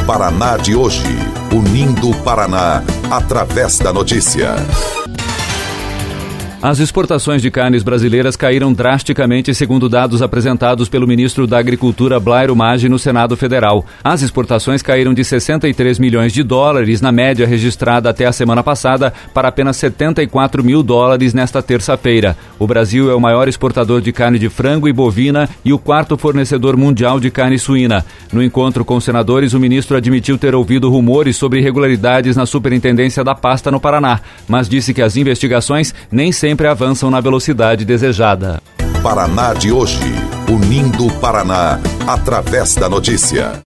Paraná de hoje, unindo o Paraná através da notícia. As exportações de carnes brasileiras caíram drasticamente, segundo dados apresentados pelo ministro da Agricultura, Blairo Maggi, no Senado Federal. As exportações caíram de 63 milhões de dólares na média registrada até a semana passada para apenas 74 mil dólares nesta terça-feira. O Brasil é o maior exportador de carne de frango e bovina e o quarto fornecedor mundial de carne suína. No encontro com os senadores, o ministro admitiu ter ouvido rumores sobre irregularidades na superintendência da pasta no Paraná, mas disse que as investigações nem sempre avançam na velocidade desejada. Paraná de hoje, unindo o Paraná através da notícia.